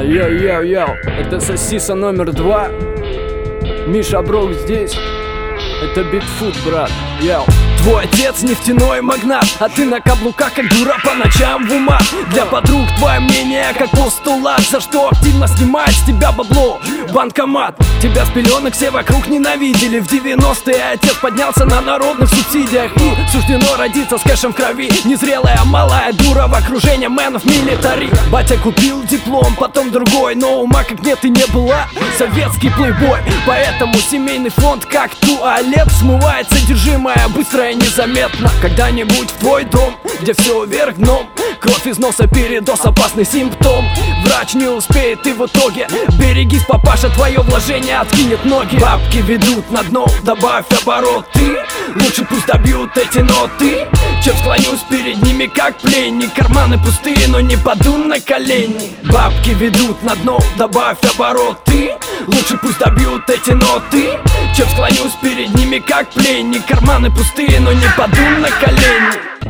Йоу-йоу-йоу, это Сосиса номер 2. Миша Брок здесь. Это Бигфут, брат, йоу. Твой отец нефтяной магнат, а ты на каблуках, как дура, по ночам в умах. Для подруг твое мнение как постулат, за что активно снимает с тебя бабло банкомат. Тебя с пеленок все вокруг ненавидели. В 90-е отец поднялся на народных субсидиях, и суждено родиться с кэшем в крови. Незрелая малая дура в окружении мэнов милитари. Батя купил диплом, потом другой, но ума как нет и не была. Советский плейбой, поэтому семейный фонд как туалет смывает содержимое быстро и незаметно. Когда-нибудь в твой дом, где все вверх дном, кровь из носа, передоз, опасный симптом. Врач не успеет, и в итоге берегись, папаша, твое вложение откинет ноги. Бабки ведут на дно, добавь обороты. Лучше пусть добьют эти ноты, чем склонюсь перед ними как пленник. Карманы пустые, но не паду на колени. Бабки ведут на дно, добавь обороты. Лучше пусть добьют эти ноты, чем склонюсь перед ними как пленник. Карманы пустые, но не паду на колени.